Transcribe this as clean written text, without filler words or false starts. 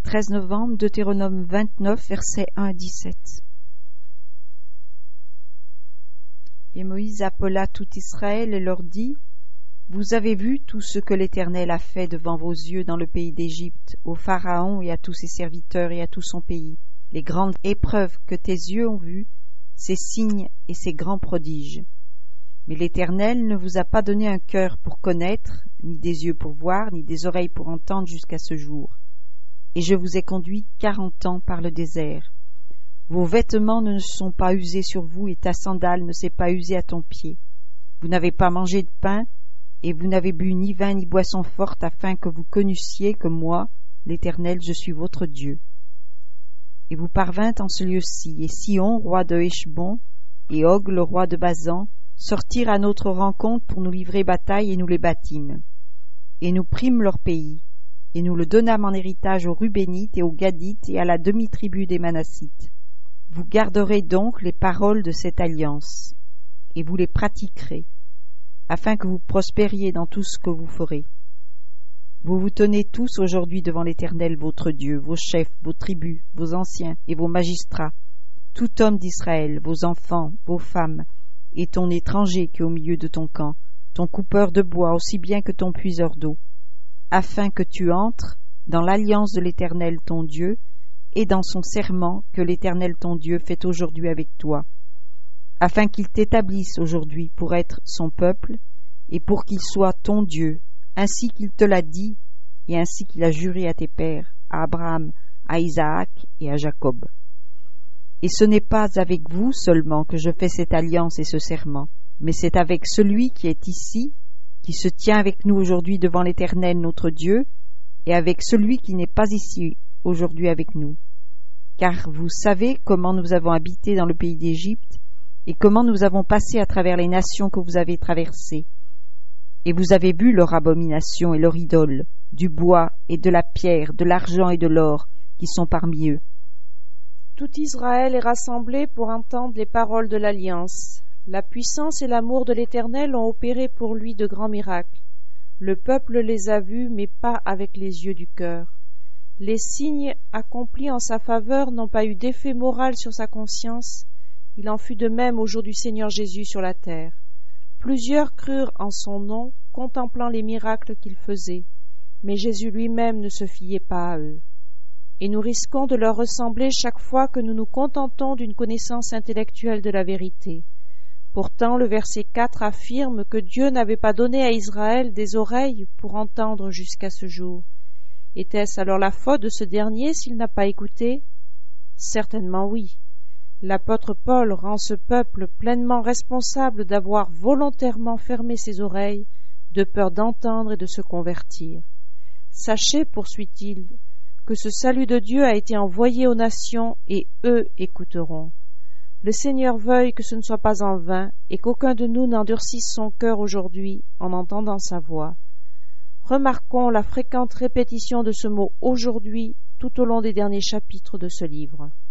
13 novembre, Deutéronome 29, versets 1 à 17. Et Moïse appela tout Israël et leur dit: Vous avez vu tout ce que l'Éternel a fait devant vos yeux dans le pays d'Égypte, au Pharaon et à tous ses serviteurs et à tout son pays, les grandes épreuves que tes yeux ont vues, ses signes et ses grands prodiges. Mais l'Éternel ne vous a pas donné un cœur pour connaître, ni des yeux pour voir, ni des oreilles pour entendre jusqu'à ce jour. Et je vous ai conduit 40 ans par le désert. Vos vêtements ne sont pas usés sur vous, et ta sandale ne s'est pas usée à ton pied. Vous n'avez pas mangé de pain, et vous n'avez bu ni vin ni boisson forte, afin que vous connussiez que moi, l'Éternel, je suis votre Dieu. Et vous parvîntes en ce lieu-ci, et Sihon, roi de Heshbon, et Og, le roi de Basan, sortirent à notre rencontre pour nous livrer bataille, et nous les battîmes. Et nous prîmes leur pays, et nous le donnâmes en héritage aux Rubénites et aux Gadites et à la demi-tribu des Manassites. Vous garderez donc les paroles de cette alliance, et vous les pratiquerez, afin que vous prospériez dans tout ce que vous ferez. Vous vous tenez tous aujourd'hui devant l'Éternel votre Dieu, vos chefs, vos tribus, vos anciens et vos magistrats, tout homme d'Israël, vos enfants, vos femmes, et ton étranger qui est au milieu de ton camp, ton coupeur de bois aussi bien que ton puiseur d'eau, afin que tu entres dans l'alliance de l'Éternel ton Dieu et dans son serment que l'Éternel ton Dieu fait aujourd'hui avec toi, afin qu'il t'établisse aujourd'hui pour être son peuple et pour qu'il soit ton Dieu, ainsi qu'il te l'a dit et ainsi qu'il a juré à tes pères, à Abraham, à Isaac et à Jacob. Et ce n'est pas avec vous seulement que je fais cette alliance et ce serment, mais c'est avec celui qui est ici, qui se tient avec nous aujourd'hui devant l'Éternel notre Dieu, et avec celui qui n'est pas ici aujourd'hui avec nous. Car vous savez comment nous avons habité dans le pays d'Égypte, et comment nous avons passé à travers les nations que vous avez traversées. Et vous avez vu leur abomination et leur idole, du bois et de la pierre, de l'argent et de l'or, qui sont parmi eux. Tout Israël est rassemblé pour entendre les paroles de l'Alliance. La puissance et l'amour de l'Éternel ont opéré pour lui de grands miracles. Le peuple les a vus, mais pas avec les yeux du cœur. Les signes accomplis en sa faveur n'ont pas eu d'effet moral sur sa conscience. Il en fut de même au jour du Seigneur Jésus sur la terre. Plusieurs crurent en son nom, contemplant les miracles qu'il faisait, mais Jésus lui-même ne se fiait pas à eux. Et nous risquons de leur ressembler chaque fois que nous nous contentons d'une connaissance intellectuelle de la vérité. Pourtant, le verset 4 affirme que Dieu n'avait pas donné à Israël des oreilles pour entendre jusqu'à ce jour. Était-ce alors la faute de ce dernier s'il n'a pas écouté? Certainement oui. L'apôtre Paul rend ce peuple pleinement responsable d'avoir volontairement fermé ses oreilles, de peur d'entendre et de se convertir. Sachez, poursuit-il, que ce salut de Dieu a été envoyé aux nations et eux écouteront. Le Seigneur veuille que ce ne soit pas en vain et qu'aucun de nous n'endurcisse son cœur aujourd'hui en entendant sa voix. Remarquons la fréquente répétition de ce mot « aujourd'hui » tout au long des derniers chapitres de ce livre.